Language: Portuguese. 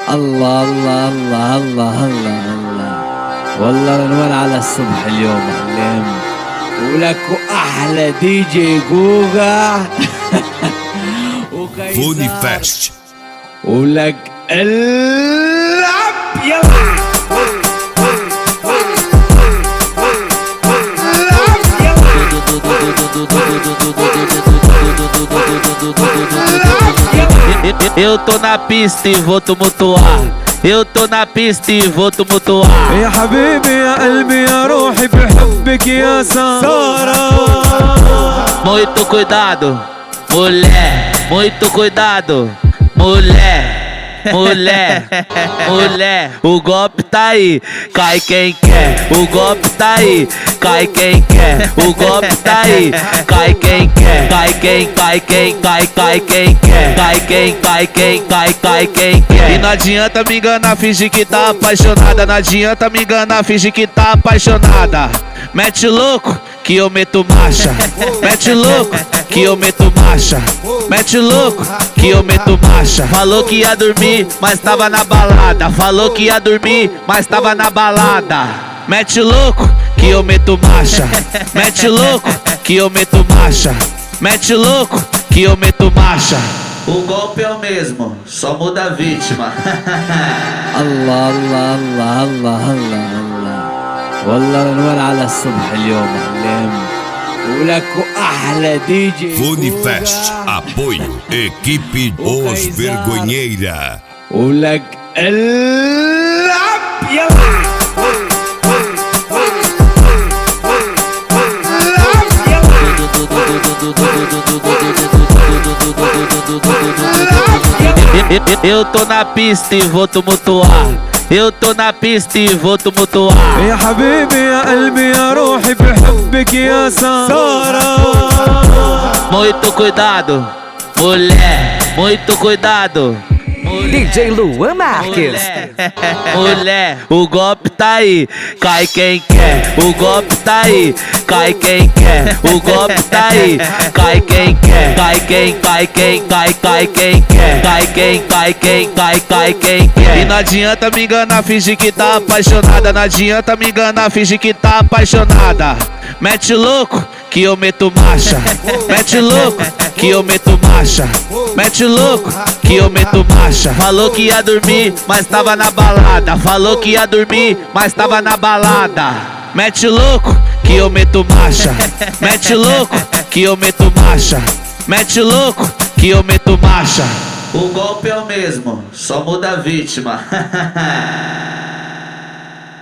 الله الله الله الله الله الله. والله العنوان على الصبح اليوم علم. ولك احلى دي جي جوجا فوني فاست. ولك العب يلا. Eu tô na pista e vou tumultuar. Eu tô na pista e vou tumultuar. يا حبيبي يا قلبي يا روحي بحبك يا سارة. Muito cuidado, mulher. Muito cuidado, mulher. Mulher, mulher, o golpe tá aí, cai quem quer. O golpe tá aí, cai quem quer. O golpe tá aí, cai quem quer. Cai quem quer. Cai quem quer. E não adianta me enganar, fingir que tá apaixonada. Não adianta me enganar, fingir que tá apaixonada. Mete louco que eu meto marcha. Mete louco que eu meto marcha. Mete louco que eu meto marcha. Falou que ia dormir, mas tava na balada. Falou que ia dormir, mas tava na balada. Mete louco que eu meto marcha. Mete louco que eu meto marcha. Mete louco que eu meto marcha. O golpe é o mesmo, só muda a vítima. الله الله الله الله الله الله. والله العنوان على الصبح اليوم علم. ولك احلى دي جي Fone Fest. Apoio Equipe Os Vergonheira. ولك العب يلا. Eu tô na pista e vou tumultuar. Eu tô na pista e vou tumultuar. يا حبيبي يا قلبي يا روحي بحبك يا سارة. Muito cuidado, mulher. Muito cuidado. DJ Luan Marques. Mulher, o golpe tá aí, cai quem quer. O golpe tá aí, cai quem quer. O golpe tá aí, cai quem quer. Cai quem quer. Cai quem quer. E não adianta me enganar, fingir que tá apaixonada. Não adianta me enganar, fingir que tá apaixonada. Mete louco que eu meto marcha. Mete louco que eu meto marcha. Mete louco que eu meto marcha. Falou que ia dormir, mas tava na balada. Falou que ia dormir, mas tava na balada. Mete louco que eu meto marcha. Mete louco que eu meto marcha. Mete louco que eu meto marcha. O golpe é o mesmo, só muda a vítima.